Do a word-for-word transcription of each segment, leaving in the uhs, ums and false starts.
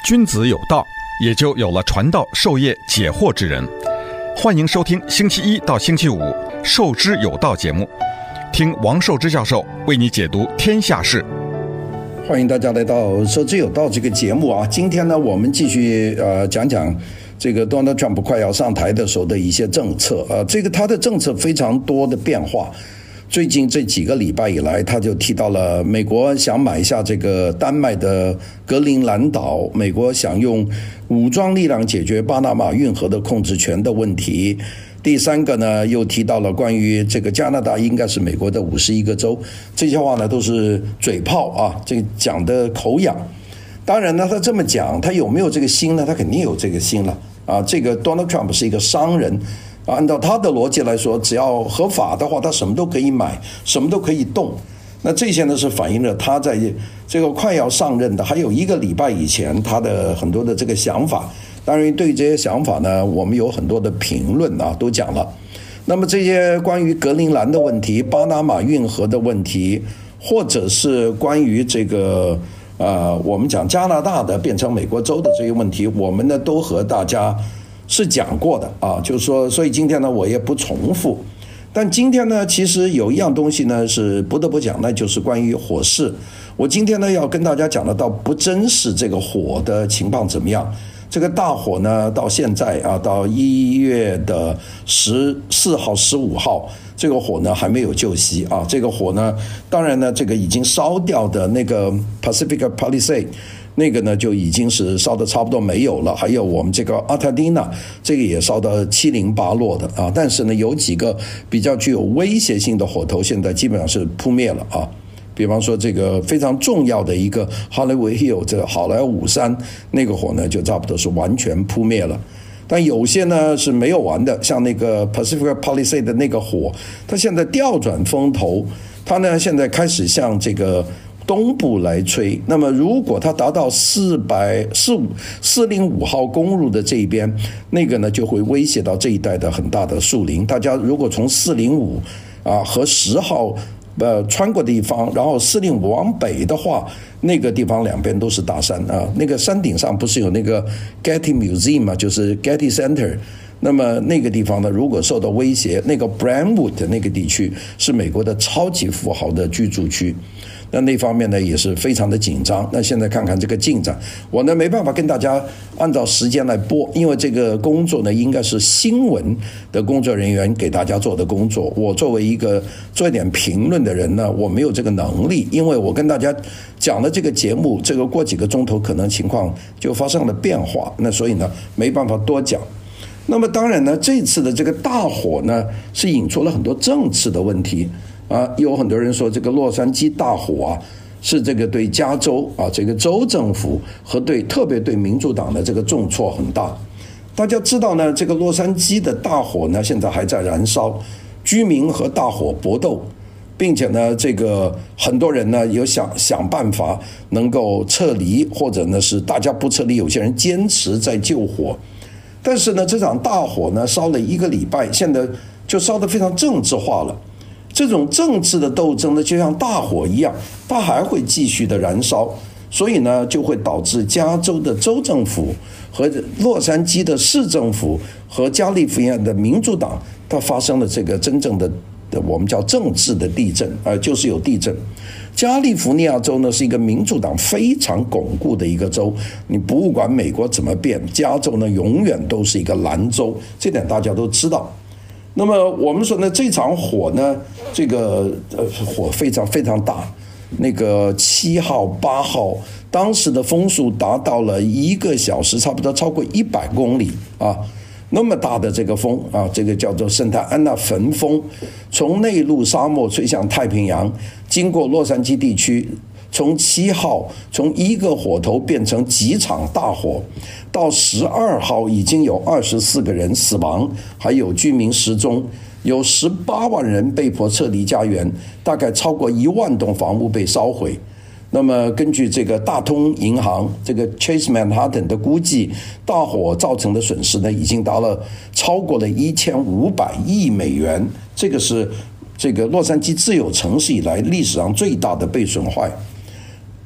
君子有道，也就有了传道授业解惑之人。欢迎收听星期一到星期五《授之有道》节目，听王寿之教授为你解读天下事。 欢迎大家来到《授之有道》这个节目啊！今天呢，我们继续呃讲讲这个 Donald Trump 快要上台的时候的一些政策啊、呃，这个他的政策非常多的变化。最近这几个礼拜以来，他就提到了美国想买下这个丹麦的格陵兰岛，美国想用武装力量解决巴拿马运河的控制权的问题。第三个呢，又提到了关于这个加拿大应该是美国的五十一个州，这些话呢都是嘴炮啊，这个讲的口痒。当然呢，他这么讲，他有没有这个心呢？他肯定有这个心了啊。这个 Donald Trump 是一个商人。按照他的逻辑来说，只要合法的话，他什么都可以买，什么都可以动。那这些呢，是反映了他在这个快要上任的还有一个礼拜以前，他的很多的这个想法。当然，对于这些想法呢，我们有很多的评论啊，都讲了。那么这些关于格陵兰的问题、巴拿马运河的问题，或者是关于这个呃，我们讲加拿大的变成美国州的这些问题，我们呢都和大家是讲过的啊，就是说，所以今天呢，我也不重复。但今天呢，其实有一样东西呢是不得不讲，那就是关于火势。我今天呢要跟大家讲的到不真实这个火的情况怎么样。这个大火呢，到现在啊，到一月的十四号、十五号，这个火呢还没有救熄啊。这个火呢，当然呢，这个已经烧掉的那个 Pacific Palisades。那个呢就已经是烧得差不多没有了，还有我们这个阿塔蒂娜，这个也烧到七零八落的啊。但是呢，有几个比较具有威胁性的火头，现在基本上是扑灭了啊。比方说这个非常重要的一个 Hollywood Hill 这个好莱坞山那个火呢，就差不多是完全扑灭了。但有些呢是没有完的，像那个 Pacific Palisades 的那个火，它现在调转风头，它呢现在开始向这个东部来吹。那么如果它达到四百四五四零五号公路的这一边，那个呢就会威胁到这一带的很大的树林。大家如果从四零五啊和十号呃穿过地方，然后四零五往北的话，那个地方两边都是大山啊。那个山顶上不是有那个 Getty Museum 嘛，就是 Getty Center。那么那个地方呢，如果受到威胁，那个 Brentwood 那个地区是美国的超级富豪的居住区。那那方面呢也是非常的紧张。那现在看看这个进展，我呢没办法跟大家按照时间来播，因为这个工作呢应该是新闻的工作人员给大家做的工作。我作为一个做一点评论的人呢，我没有这个能力，因为我跟大家讲的这个节目，这个过几个钟头可能情况就发生了变化，那所以呢没办法多讲。那么当然呢，这次的这个大火呢是引出了很多政治的问题。啊，有很多人说这个洛杉矶大火啊，是这个对加州啊这个州政府和对特别对民主党的这个重挫很大。大家知道呢，这个洛杉矶的大火呢现在还在燃烧，居民和大火搏斗，并且呢，这个很多人呢有想想办法能够撤离，或者呢是大家不撤离，有些人坚持在救火。但是呢，这场大火呢烧了一个礼拜，现在就烧得非常政治化了。这种政治的斗争呢，就像大火一样，它还会继续的燃烧，所以呢，就会导致加州的州政府和洛杉矶的市政府和加利福尼亚的民主党，它发生了这个真正的我们叫政治的地震啊、呃，就是有地震。加利福尼亚州呢是一个民主党非常巩固的一个州，你不管美国怎么变，加州呢永远都是一个蓝州，这点大家都知道。那么我们说呢，这场火呢，这个呃火非常非常大，那个七号、八号，当时的风速达到了一个小时，差不多超过一百公里啊，那么大的这个风啊，这个叫做圣塔安娜焚风，从内陆沙漠吹向太平洋，经过洛杉矶地区。从七号从一个火头变成几场大火，到十二号已经有二十四个人死亡，还有居民失踪，有十八万人被迫撤离家园，大概超过一万栋房屋被烧毁。那么根据这个大通银行这个 Chase Manhattan 的估计，大火造成的损失呢，已经达了超过了一千五百亿美元，这个是这个洛杉矶自有城市以来历史上最大的被损坏。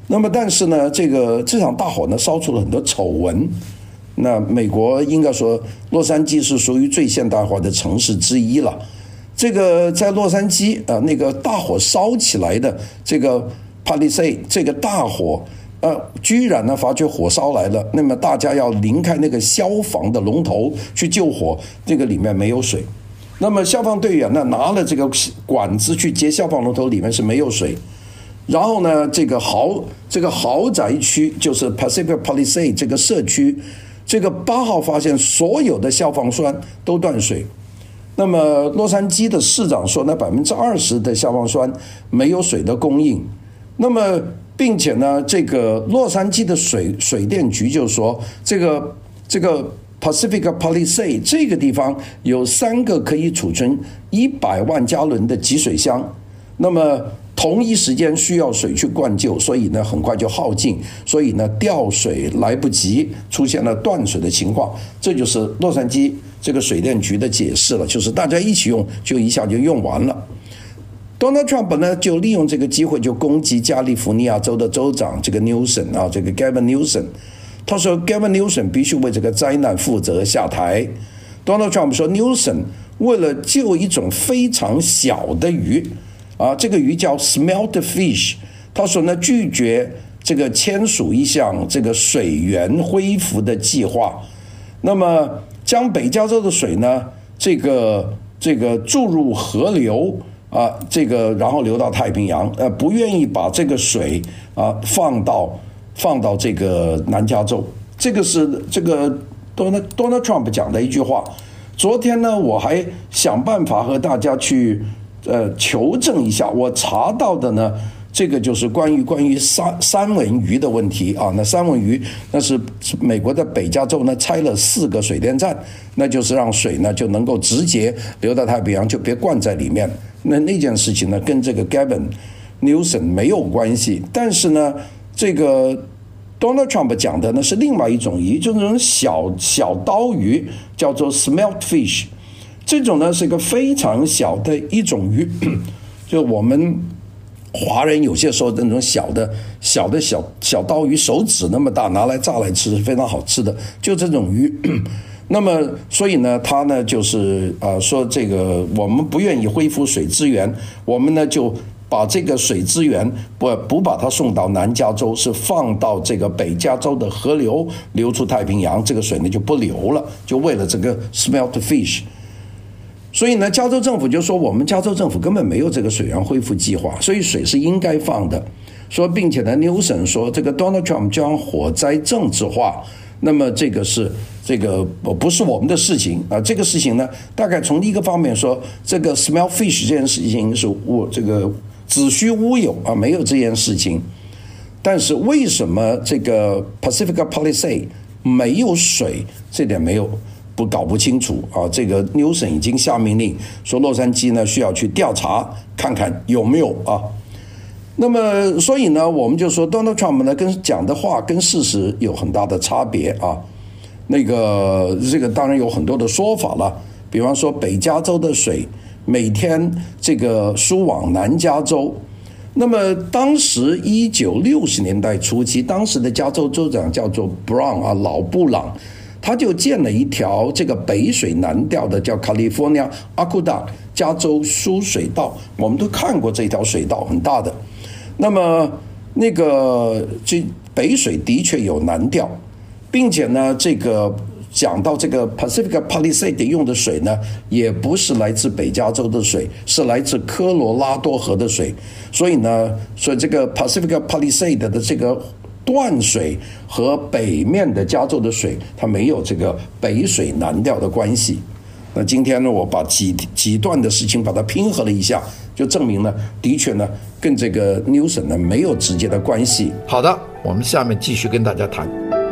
那么但是呢，这个这场大火呢烧出了很多丑闻。那美国应该说，洛杉矶是属于最现代化的城市之一了。这个在洛杉矶啊、呃，那个大火烧起来的这个 Palisade 这个大火，呃，居然呢发觉火烧来了，那么大家要拧开那个消防的龙头去救火，这个里面没有水。那么消防队员呢拿了这个管子去接消防龙头，里面是没有水。然后呢，这个豪这个豪宅区就是 Pacific Palisade 这个社区。这个八号发现所有的消防栓都断水，那么洛杉矶的市长说呢，百分之二十的消防栓没有水的供应，那么并且呢，这个洛杉矶的水水电局就说，这个这个 Pacific Palisade 这个地方有三个可以储存一百万加仑的集水箱，那么同一时间需要水去灌救，所以呢很快就耗尽，所以呢调水来不及，出现了断水的情况。这就是洛杉矶这个水电局的解释了，就是大家一起用就一下就用完了。Donald Trump 呢就利用这个机会就攻击加利福尼亚州的州长这个 Newsom 啊，这个 Gavin Newsom， 他说 Gavin Newsom 必须为这个灾难负责下台。Donald Trump 说 Newsom 为了救一种非常小的鱼。啊，这个鱼叫 smelt fish， 他说呢拒绝这个签署一项这个水源恢复的计划，那么将北加州的水呢，这个这个注入河流啊，这个然后流到太平洋，呃，不愿意把这个水啊放到放到这个南加州，这个是这个 Donald Donald Trump 讲的一句话。昨天呢，我还想办法和大家去。呃，求证一下，我查到的呢，这个就是关于关于三三文鱼的问题啊。那三文鱼那是美国的北加州呢拆了四个水电站，那就是让水呢就能够直接流到太平洋，就别灌在里面。那那件事情呢跟这个 Gavin Newsom 没有关系，但是呢，这个 Donald Trump 讲的呢是另外一种鱼，就是那种小小刀鱼，叫做 smelt fish。这种呢是一个非常小的一种鱼，就我们华人有些时候那种小的小的小小刀鱼，手指那么大，拿来炸来吃是非常好吃的，就这种鱼。那么所以呢，他呢就是呃说这个我们不愿意恢复水资源，我们呢就把这个水资源不不把它送到南加州，是放到这个北加州的河流流出太平洋，这个水呢就不流了，就为了这个 smelt fish。所以呢，加州政府就说我们加州政府根本没有这个水源恢复计划，所以水是应该放的。说并且呢 ，Newsom 说这个 Donald Trump 将火灾政治化，那么这个是这个不是我们的事情啊。这个事情呢，大概从一个方面说，这个 smell fish 这件事情是我这个子虚乌有啊，没有这件事情。但是为什么这个 Pacific Palisade 没有水，这点没有。不搞不清楚啊！这个 Newsom 已经下命令说，洛杉矶呢需要去调查看看有没有啊。那么，所以呢，我们就说 Donald Trump 呢跟讲的话跟事实有很大的差别啊。那个这个当然有很多的说法了，比方说北加州的水每天这个输往南加州。那么当时一九六十年代初期，当时的加州州长叫做 Brown 啊，老布朗。他就建了一条这个北水南调的叫 California Aqueduct 加州输水道，我们都看过这条水道很大的。那么那个这北水的确有南调，并且呢，这个讲到这个 Pacific Palisade 用的水呢，也不是来自北加州的水，是来自科罗拉多河的水。所以呢，所以这个 Pacific Palisade 的这个断水和北面的加州的水，它没有这个北水南调的关系。那今天呢，我把几几段的事情把它拼合了一下，就证明呢，的确呢，跟这个 Newsom 呢没有直接的关系。 好的，我们下面继续跟大家谈。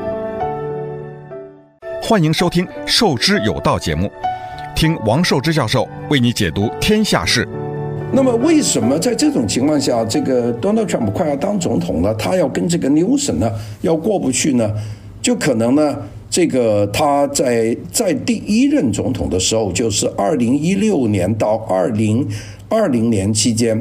欢迎收听《受之有道》节目，听王寿之教授为你解读天下事。 那么为什么在这种情况下，这个 Donald Trump 快要当总统了，他要跟这个 Newsom 呢要过不去呢？就可能呢，这个他在在第一任总统的时候，就是二零一六年到二零二零年期间，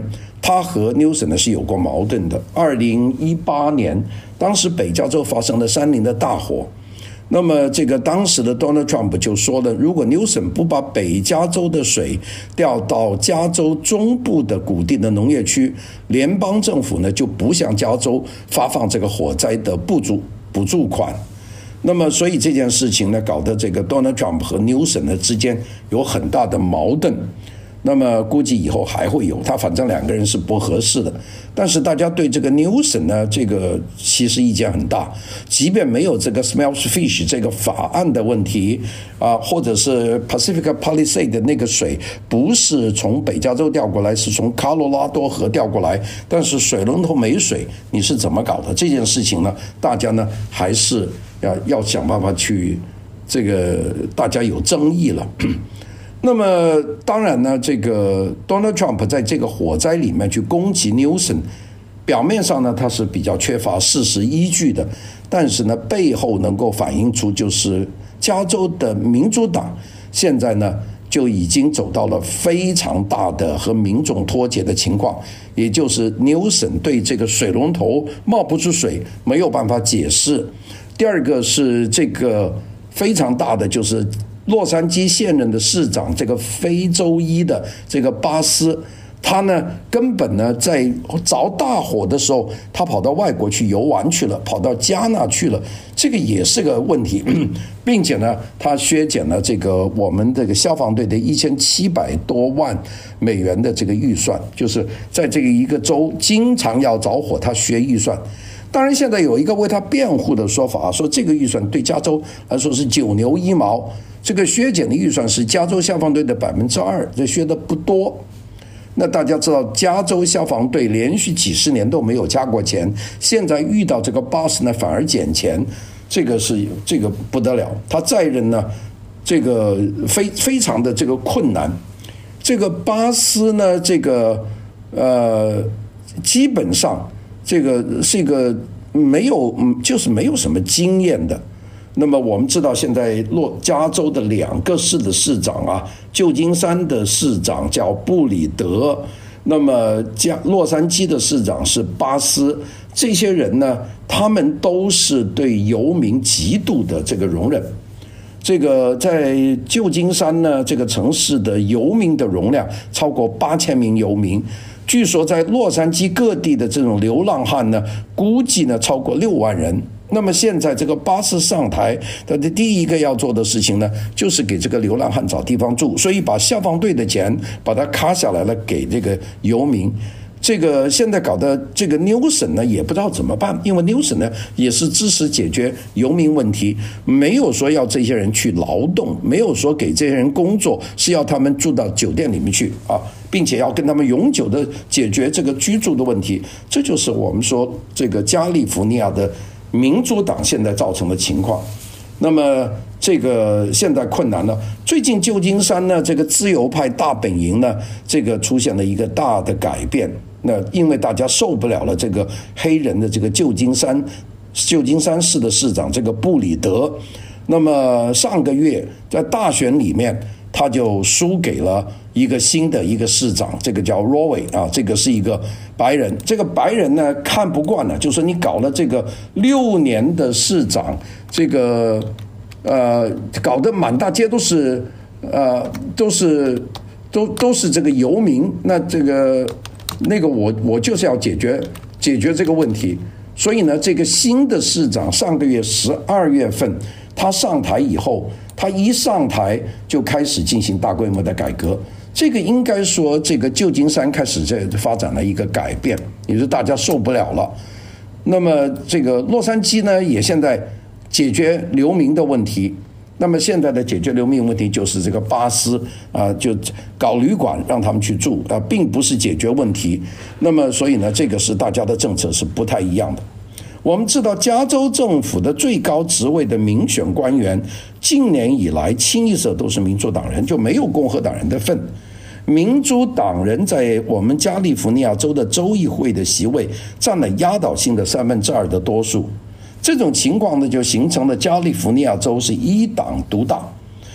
他和 Newsom 呢是有过矛盾的。二零一八年，当时北加州发生了山林的大火，那么这个当时的 Donald Trump 就说了，如果 Newsom 不把北加州的水调到加州中部的谷地的农业区，联邦政府呢就不向加州发放这个火灾的补助补助款。那么所以这件事情呢，搞得这个 Donald Trump 和 Newsom 呢之间有很大的矛盾。那么估计以后还会有，他反正两个人是不合适的。但是大家对这个 Newsom 呢，这个其实意见很大，即便没有这个 Smells Fish 这个法案的问题啊，或者是 Pacific Palisades 的那个水不是从北加州调过来，是从科罗拉多河调过来，但是水龙头没水，你是怎么搞的？这件事情呢，大家呢还是要要想办法去，这个大家有争议了。那么当然呢，这个 Donald Trump 在这个火灾里面去攻击 Newsom， 表面上呢他是比较缺乏事实依据的，但是呢背后能够反映出就是加州的民主党现在呢就已经走到了非常大的和民众脱节的情况，也就是 Newsom 对这个水龙头冒不出水没有办法解释。第二个是这个非常大的就是洛杉矶现任的市长这个非洲裔的这个巴斯，他呢根本呢在着大火的时候，他跑到外国去游玩去了，跑到加纳去了，这个也是个问题，并且呢，他削减了这个我们这个消防队的一千七百多万美元的这个预算，就是在这个一个州经常要着火，他削预算。当然，现在有一个为他辩护的说法，说这个预算对加州来说是九牛一毛。这个削减的预算是加州消防队的百分之二，这削的不多。那大家知道，加州消防队连续几十年都没有加过钱，现在遇到这个巴斯呢，反而减钱，这个是这个不得了。他在任呢，这个非非常的这个困难。这个巴斯呢，这个呃，基本上这个是一个没有，就是没有什么经验的。那么我们知道，现在洛加州的两个市的市长啊，旧金山的市长叫布里德，那么加洛杉矶的市长是巴斯，这些人呢，他们都是对游民极度的这个容忍。这个在旧金山呢，这个城市的游民的容量超过八千名游民。据说在洛杉矶各地的这种流浪汉呢，估计呢超过六万人。那么现在这个巴斯上台，他的第一个要做的事情呢，就是给这个流浪汉找地方住，所以把消防队的钱把它卡下来了，给这个游民。这个现在搞的这个 Newsom 呢，也不知道怎么办，因为 Newsom 呢也是支持解决游民问题，没有说要这些人去劳动，没有说给这些人工作，是要他们住到酒店里面去啊，并且要跟他们永久的解决这个居住的问题。这就是我们说这个加利福尼亚的民主党现在造成的情况。那么这个现在困难了。最近旧金山呢，这个自由派大本营呢，这个出现了一个大的改变。那因为大家受不了了这个黑人的这个旧金山旧金山市的市长这个布里德，那么上个月在大选里面，他就输给了一个新的一个市长，这个叫 Roy 啊，这个是一个白人。这个白人呢看不惯了，就是你搞了这个六年的市长，这个呃搞得满大街都是呃都是都都是这个游民，那这个那个我我就是要解决解决这个问题。所以呢，这个新的市长上个月十二月份他上台以后，他一上台就开始进行大规模的改革。这个应该说，这个旧金山开始在发展了一个改变，也是大家受不了了。那么这个洛杉矶呢，也现在解决流民的问题。那么现在的解决流民问题就是这个巴斯啊，就搞旅馆让他们去住啊，并不是解决问题。那么所以呢，这个是大家的政策是不太一样的。我们知道，加州政府的最高职位的民选官员，近年以来清一色都是民主党人，就没有共和党人的份。民主党人在我们加利福尼亚州的州议会的席位占了压倒性的三分之二的多数。这种情况呢，就形成了加利福尼亚州是一党独大。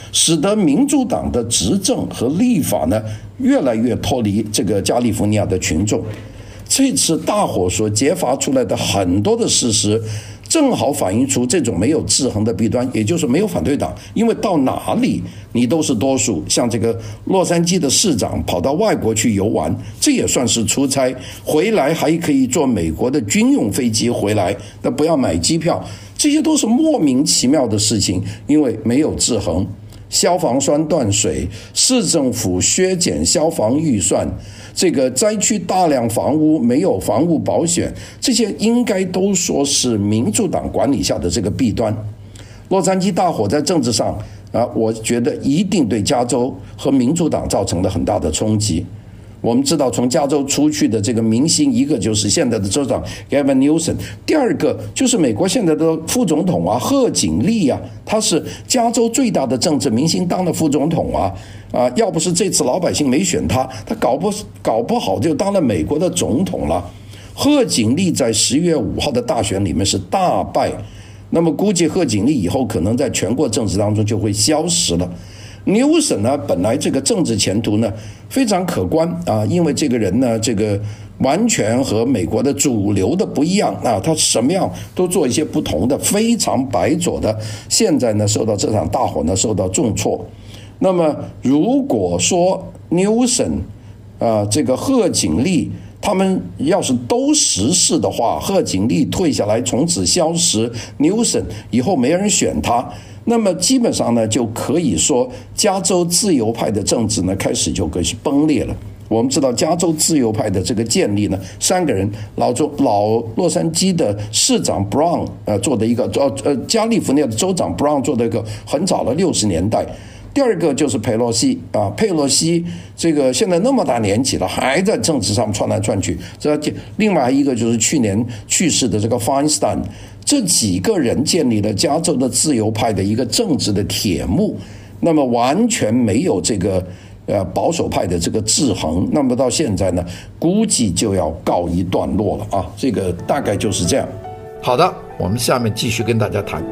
使得民主党的执政和立法呢越来越脱离这个加利福尼亚的群众。这次大火所揭发出来的很多的事实，正好反映出这种没有制衡的弊端，也就是没有反对党，因为到哪里你都是多数。像这个洛杉矶的市长跑到外国去游玩，这也算是出差，回来还可以坐美国的军用飞机回来，那不要买机票，这些都是莫名其妙的事情，因为没有制衡。消防栓断水，市政府削减消防预算，这个灾区大量房屋没有房屋保险，这些应该都说是民主党管理下的这个弊端。洛杉矶大火在政治上啊，我觉得一定对加州和民主党造成了很大的冲击。我们知道，从加州出去的这个明星，一个就是现在的州长 Gavin Newsom， 第二个就是美国现在的副总统啊，贺锦丽啊，他是加州最大的政治明星当的副总统啊，啊，要不是这次老百姓没选他，他搞不搞不好就当了美国的总统了。贺锦丽在十月五号的大选里面是大败，那么估计贺锦丽以后可能在全国政治当中就会消失了。Newsom 呢，本来这个政治前途呢非常可观啊，因为这个人呢，这个完全和美国的主流的不一样啊，他什么样都做一些不同的，非常白左的。现在呢，受到这场大火呢，受到重挫。那么如果说 Newsom 啊，这个贺锦丽他们要是都实施的话，贺锦丽退下来，从此消失 ，Newsom 以后没人选他。那么基本上呢，就可以说加州自由派的政治呢开始就开始崩裂了。我们知道加州自由派的这个建立呢，三个人，老州老洛杉矶的市长 Brown 呃做的一个呃呃加利福尼亚的州长 Brown 做的一个很早的六十年代。第二个就是佩洛西啊，佩洛西这个现在那么大年纪了，还在政治上窜来窜去。这另外一个就是去年去世的这个 Feinstein， 这几个人建立了加州的自由派的一个政治的铁幕，那么完全没有这个呃保守派的这个制衡。那么到现在呢，估计就要告一段落了啊，这个大概就是这样。 好的，我们下面继续跟大家谈。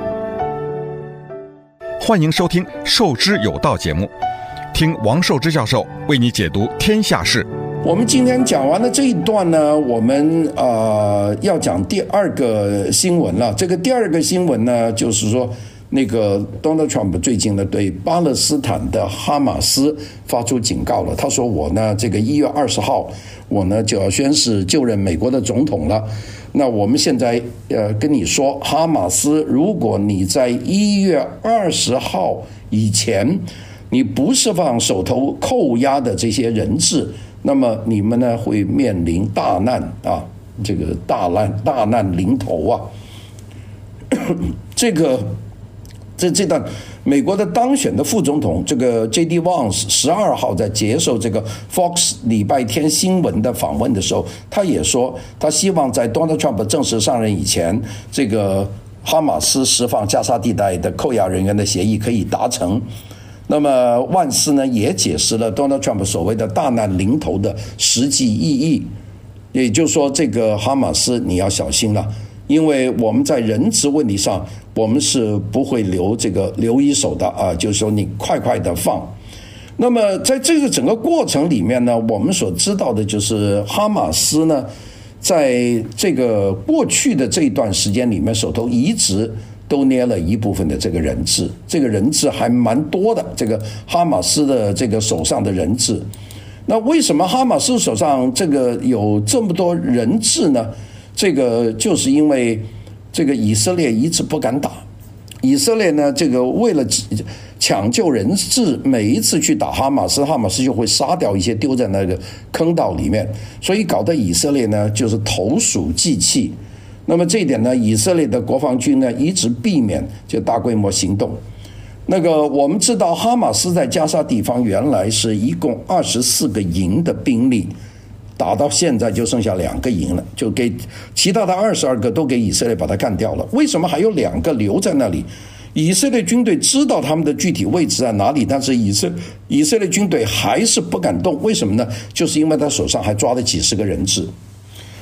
欢迎收听《受之有道》节目，听王寿之教授为你解读天下事。 我们今天讲完了这一段呢，我们呃要讲第二个新闻了。这个第二个新闻呢，就是说那个 Donald Trump 最近呢对巴勒斯坦的哈马斯发出警告了。他说我呢这个一月二十号我呢就要宣誓就任美国的总统了。那我们现在呃跟你说，哈马斯，如果你在一月二十号以前你不释放手头扣押的这些人质，那么你们呢会面临大难啊，这个大难大难临头啊。这个这这段美国的当选的副总统这个 J D Vance 十二号在接受这个 Fox 礼拜天新闻的访问的时候，他也说他希望在 Donald Trump 正式上任以前，这个哈马斯释放加沙地带的扣押人员的协议可以达成。那么万斯呢也解释了 Donald Trump 所谓的大难临头的实际意义，也就是说这个哈马斯你要小心了，因为我们在人质问题上我们是不会留这个留一手的啊，就是说你快快的放。那么在这个整个过程里面呢，我们所知道的就是哈马斯呢在这个过去的这一段时间里面手头一直都捏了一部分的这个人质，这个人质还蛮多的，这个哈马斯的这个手上的人质。那为什么哈马斯手上这个有这么多人质呢？这个就是因为这个以色列一直不敢打，以色列呢这个为了抢救人质，每一次去打哈马斯，哈马斯就会杀掉一些丢在那个坑道里面，所以搞得以色列呢就是投鼠忌器。那么这一点呢，以色列的国防军呢一直避免就大规模行动。那个我们知道哈马斯在加沙地方原来是一共二十四个营的兵力，打到现在就剩下两个营了，就给其他的二十二个都给以色列把它干掉了。为什么还有两个留在那里？以色列军队知道他们的具体位置在哪里，但是以色以色列军队还是不敢动。为什么呢？就是因为他手上还抓了几十个人质。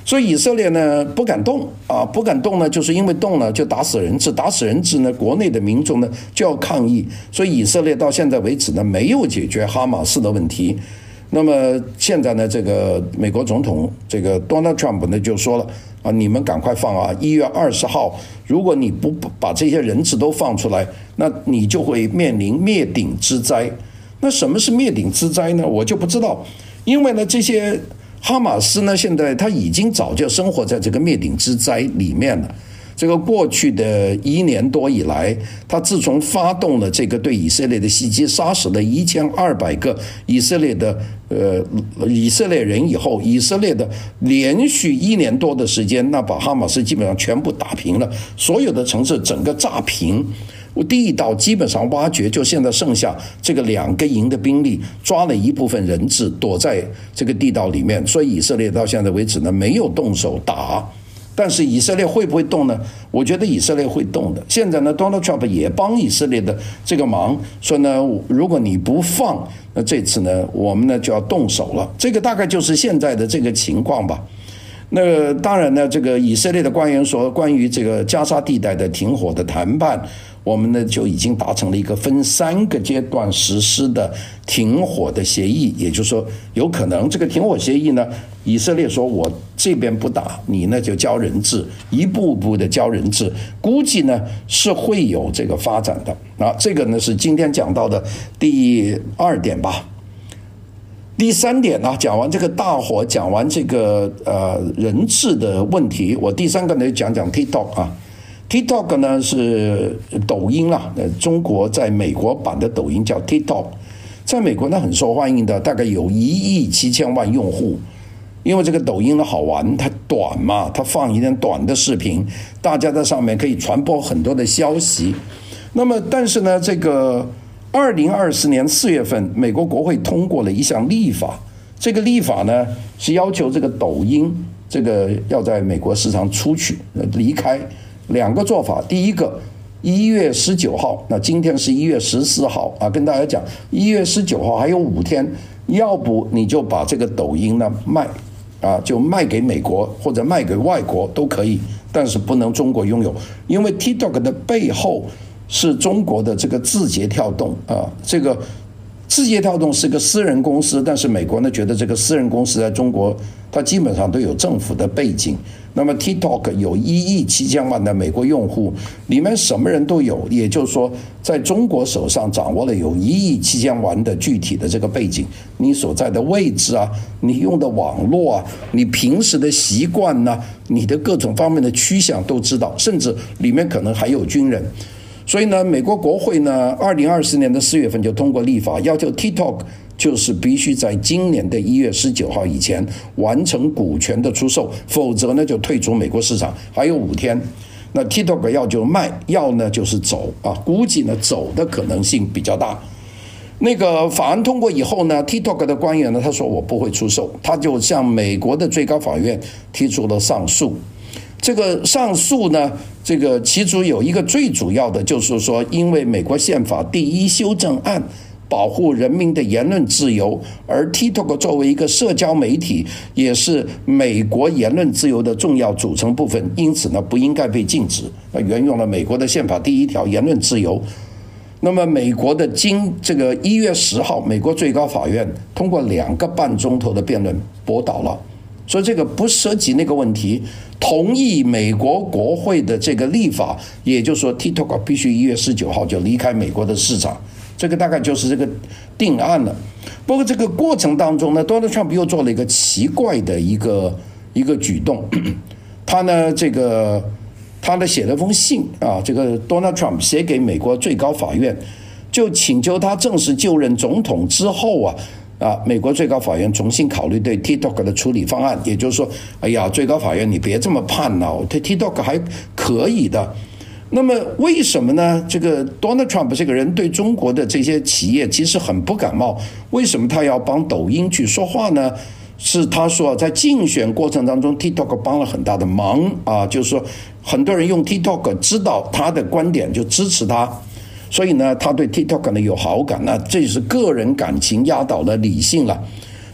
所以以色列呢不敢动啊，不敢动呢，就是因为动了就打死人质，打死人质呢，国内的民众呢就要抗议，所以以色列到现在为止呢没有解决哈马斯的问题。那么现在呢，这个美国总统这个 Donald Trump 呢就说了啊，你们赶快放啊！一月二十号，如果你不把这些人质都放出来，那你就会面临灭顶之灾。那什么是灭顶之灾呢？我就不知道，因为呢，这些哈马斯呢，现在他已经早就生活在这个灭顶之灾里面了。这个过去的一年多以来，他自从发动了这个对以色列的袭击，杀死了一千二百个以色列的呃以色列人以后，以色列的连续一年多的时间，那把哈马斯基本上全部打平了，所有的城市整个炸平，地道基本上挖掘，就现在剩下这个两个营的兵力抓了一部分人质，躲在这个地道里面，所以以色列到现在为止呢没有动手打。但是以色列会不会动呢？我觉得以色列会动的。现在呢 ，Donald Trump 也帮以色列的这个忙，说呢，如果你不放，那这次呢，我们呢就要动手了。这个大概就是现在的这个情况吧。那当然呢，这个以色列的官员说，关于这个加沙地带的停火的谈判，我们呢就已经达成了一个分三个阶段实施的停火的协议，也就是说，有可能这个停火协议呢，以色列说我这边不打，你呢就交人质，一步步的交人质，估计呢是会有这个发展的啊。这个呢是今天讲到的第二点吧。第三点呢，讲完这个大火，讲完这个呃人质的问题，我第三个呢讲讲 TikTok 啊。TikTok 呢是抖音啦，中国在美国版的抖音叫 TikTok， 在美国呢很受欢迎的，大概有一亿七千万用户。因为这个抖音呢好玩，它短嘛，它放一点短的视频，大家在上面可以传播很多的消息。那么，但是呢，这个二零二四年四月份，美国国会通过了一项立法，这个立法呢是要求这个抖音这个要在美国市场出去离开。两个做法，第一个，一月十九号，那今天是一月十四号啊，跟大家讲，一月十九号还有五天，要不你就把这个抖音呢卖，啊，就卖给美国或者卖给外国都可以，但是不能中国拥有，因为 TikTok 的背后是中国的这个字节跳动啊，这个字节跳动是个私人公司，但是美国呢觉得这个私人公司在中国，它基本上都有政府的背景。那么 TikTok 有一亿七千万的美国用户，里面什么人都有，也就是说，在中国手上掌握了有一亿七千万的具体的这个背景，你所在的位置啊，你用的网络啊，你平时的习惯呐、啊，你的各种方面的趋向都知道，甚至里面可能还有军人。所以呢，美国国会呢，二零二四年的四月份就通过立法，要求 TikTok 就是必须在今年的一月十九号以前完成股权的出售，否则呢就退出美国市场。还有五天，那 TikTok 要就卖，要呢就是走啊，估计呢走的可能性比较大。那个法案通过以后呢 ，TikTok 的官员呢他说我不会出售，他就向美国的最高法院提出了上诉。这个上诉呢，这个其中有一个最主要的就是说，因为美国宪法第一修正案保护人民的言论自由，而 TikTok 作为一个社交媒体，也是美国言论自由的重要组成部分，因此呢不应该被禁止。沿用了美国的宪法第一条言论自由。那么美国的今这个一月十号，美国最高法院通过两个半钟头的辩论驳倒了。所以这个不涉及那个问题，同意美国国会的这个立法，也就是说 TikTok 必须一月十九号就离开美国的市场，这个大概就是这个定案了。不过这个过程当中呢 ，Donald Trump 又做了一个奇怪的一个一个举动，他呢这个他呢写了封信啊，这个 Donald Trump 写给美国最高法院，就请求他正式就任总统之后啊。啊，美国最高法院重新考虑对 TikTok 的处理方案，也就是说，哎呀，最高法院你别这么判了，对 TikTok 还可以的。那么为什么呢？这个 Donald Trump 这个人对中国的这些企业其实很不感冒，为什么他要帮抖音去说话呢？是他说在竞选过程当中 TikTok 帮了很大的忙啊，就是说很多人用 TikTok 知道他的观点就支持他。所以呢，他对 TikTok 呢有好感，那这是个人感情压倒了理性了。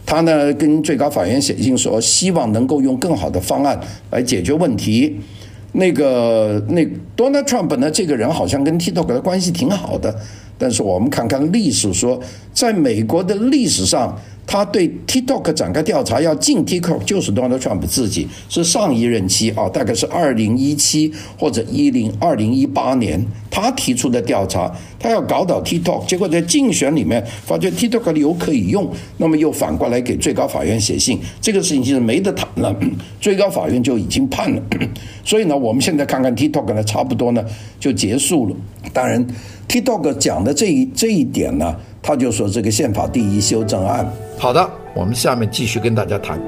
他呢跟最高法院写信说，希望能够用更好的方案来解决问题。那个那 Donald Trump 呢，这个人好像跟 TikTok 的关系挺好的，但是我们看看历史说，在美国的历史上，他对 TikTok 展开调查要禁 TikTok 就是 Donald Trump 自己，是上一任期啊，大概是二零一七或者二零一八年他提出的调查，他要搞倒 TikTok， 结果在竞选里面发觉 TikTok 理由可以用，那么又反过来给最高法院写信，这个事情其实没得谈了，最高法院就已经判了，所以呢，我们现在看看 TikTok 呢，差不多呢就结束了。当然 TikTok 讲的这一这一点呢，他就说这个宪法第一修正案。 好的，我们下面继续跟大家谈。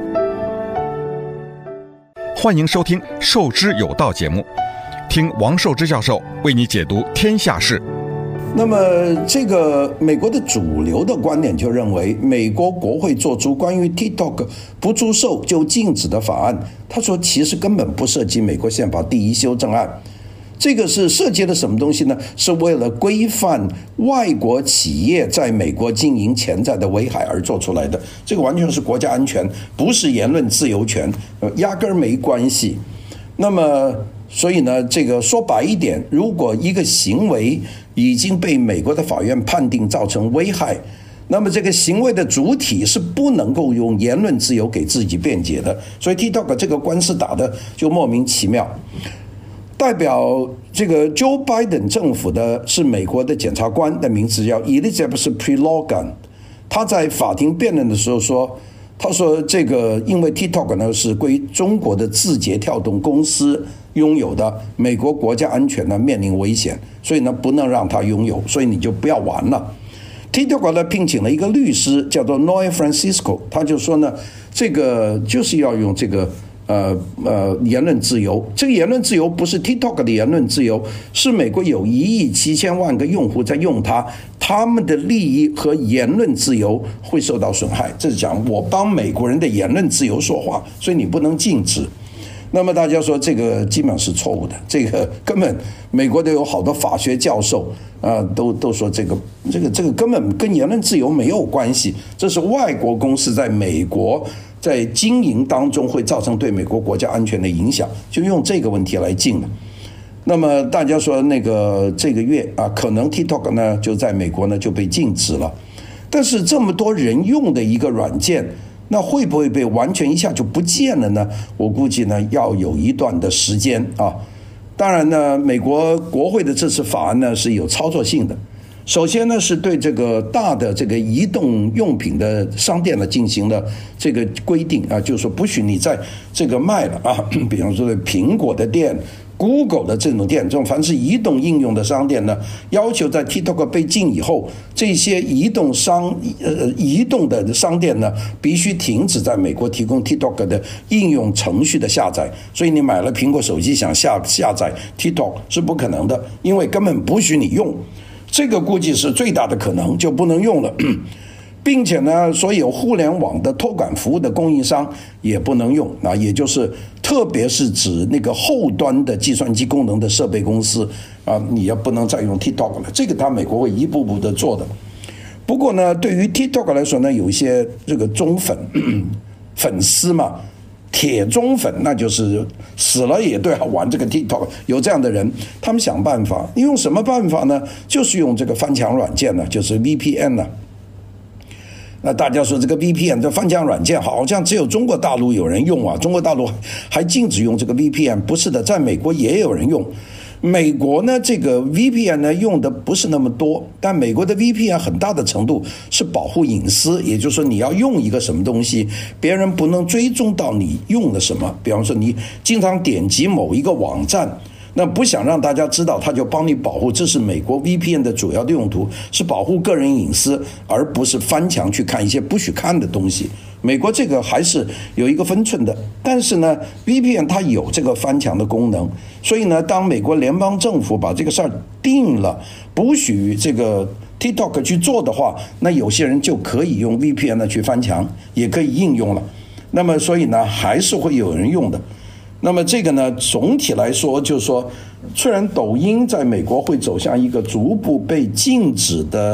欢迎收听《受之有道》节目，听王寿之教授为你解读天下事。 那么，这个美国的主流的观点就认为，美国国会做出关于 TikTok 不出售就禁止的法案，他说其实根本不涉及美国宪法第一修正案。这个是涉及了什么东西呢？是为了规范外国企业在美国经营潜在的危害而做出来的，这个完全是国家安全，不是言论自由权，压根儿没关系。那么所以呢，这个说白一点，如果一个行为已经被美国的法院判定造成危害，那么这个行为的主体是不能够用言论自由给自己辩解的，所以 TikTok 这个官司打的就莫名其妙。代表这个 Joe Biden 政府的是美国的检察官的名字叫 Elizabeth Prelogan， 他在法庭辩论的时候说，他说这个因为 TikTok 呢是归中国的字节跳动公司拥有的，美国国家安全呢面临危险，所以呢不能让他拥有，所以你就不要玩了。TikTok 呢聘请了一个律师叫做 Noe Francisco， 他就说呢，这个就是要用这个呃呃，言论自由，这个言论自由不是 TikTok 的言论自由，是美国有一亿七千万个用户在用它，他们的利益和言论自由会受到损害。这是讲我帮美国人的言论自由说话，所以你不能禁止。那么大家说这个基本是错误的，这个根本美国都有好多法学教授啊、呃，都都说这个这个这个根本跟言论自由没有关系，这是外国公司在美国在经营当中会造成对美国国家安全的影响，就用这个问题来禁了。那么大家说那个这个月啊，可能 TikTok 呢就在美国呢就被禁止了，但是这么多人用的一个软件，那会不会被完全一下就不见了呢？我估计呢要有一段的时间啊。当然呢，美国国会的这次法案呢是有操作性的。首先呢，是对这个大的这个移动用品的商店呢进行了这个规定啊，就是说不许你在这个卖了啊，比方说苹果的店、Google 的这种店，这种凡是移动应用的商店呢，要求在 TikTok 被禁以后，这些移动商呃移动的商店呢，必须停止在美国提供 TikTok 的应用程序的下载。所以你买了苹果手机想下下载 TikTok 是不可能的，因为根本不许你用。这个估计是最大的可能，就不能用了，并且呢，所有互联网的托管服务的供应商也不能用啊，也就是特别是指那个后端的计算机功能的设备公司啊，你也不能再用 TikTok 了。这个他美国会一步步的做的。不过呢，对于 TikTok 来说呢，有一些这个忠粉粉丝嘛。铁忠粉，那就是死了也都要玩这个 TikTok， 有这样的人，他们想办法，用什么办法呢？就是用这个翻墙软件呢，就是 V P N 呢。那大家说这个 V P N 这翻墙软件好像只有中国大陆有人用啊，中国大陆还禁止用这个 V P N， 不是的，在美国也有人用。美国呢，这个 V P N 呢用的不是那么多，但美国的 V P N 很大的程度是保护隐私，也就是说你要用一个什么东西，别人不能追踪到你用了什么。比方说你经常点击某一个网站，那不想让大家知道，他就帮你保护。这是美国 V P N 的主要的用途，是保护个人隐私，而不是翻墙去看一些不许看的东西。美国这个还是有一个分寸的，但是呢 V P N 它有这个翻墙的功能，所以呢当美国联邦政府把这个事儿定了，不许这个 TikTok 去做的话，那有些人就可以用 V P N 呢去翻墙，也可以应用了。那么所以呢还是会有人用的。那么这个呢总体来说就是说，虽然抖音在美国会走向一个逐步被禁止的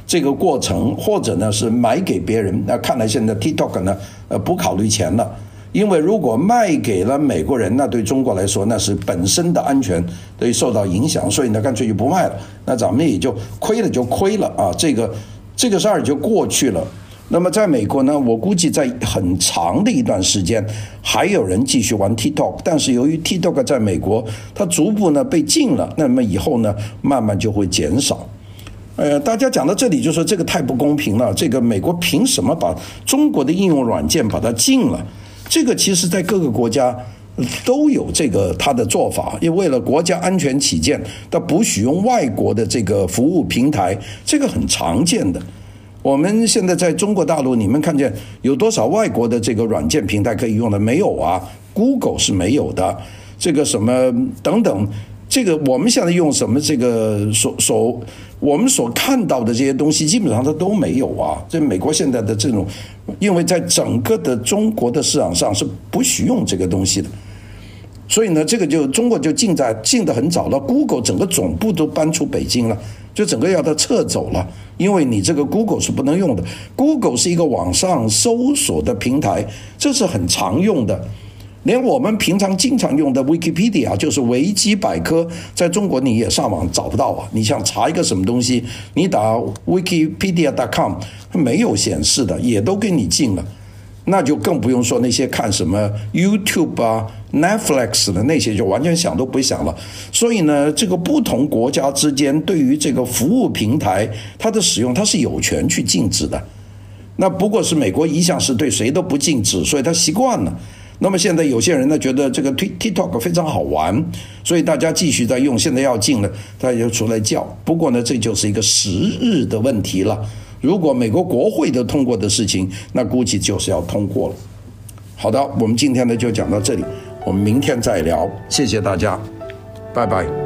这个过程，或者呢是买给别人。那看来现在 TikTok 呢，呃，不考虑钱了，因为如果卖给了美国人，那对中国来说那是本身的安全会受到影响，所以呢干脆就不卖了。那咱们也就亏了就亏了啊，这个这个事儿就过去了。那么在美国呢，我估计在很长的一段时间还有人继续玩 TikTok， 但是由于 TikTok 在美国它逐步呢被禁了，那么以后呢慢慢就会减少。呃，大家讲到这里就说这个太不公平了，这个美国凭什么把中国的应用软件把它禁了？这个其实在各个国家都有这个他的做法，因为为了国家安全起见，他不许用外国的这个服务平台，这个很常见的。我们现在在中国大陆，你们看见有多少外国的这个软件平台可以用的？没有啊 ，Google 是没有的，这个什么等等。这个我们现在用什么这个所所我们所看到的这些东西，基本上它都没有啊。这美国现在的这种，因为在整个的中国的市场上是不许用这个东西的，所以呢，这个就中国就进在进得很早了。Google 整个总部都搬出北京了，就整个要它撤走了，因为你这个 Google 是不能用的。Google 是一个网上搜索的平台，这是很常用的。连我们平常经常用的 Wikipedia 就是维基百科，在中国你也上网找不到啊。你想查一个什么东西，你打 wikipedia dot com 没有显示的，也都给你禁了。那就更不用说那些看什么 YouTube 啊 Netflix 的那些，就完全想都不会想了。所以呢，这个不同国家之间对于这个服务平台它的使用，它是有权去禁止的。那不过是美国一向是对谁都不禁止，所以他习惯了。那么现在有些人呢觉得这个 TikTok 非常好玩，所以大家继续在用，现在要禁了，大家就出来叫。不过呢，这就是一个时日的问题了。如果美国国会都通过的事情，那估计就是要通过了。好的，我们今天呢就讲到这里，我们明天再聊，谢谢大家，拜拜。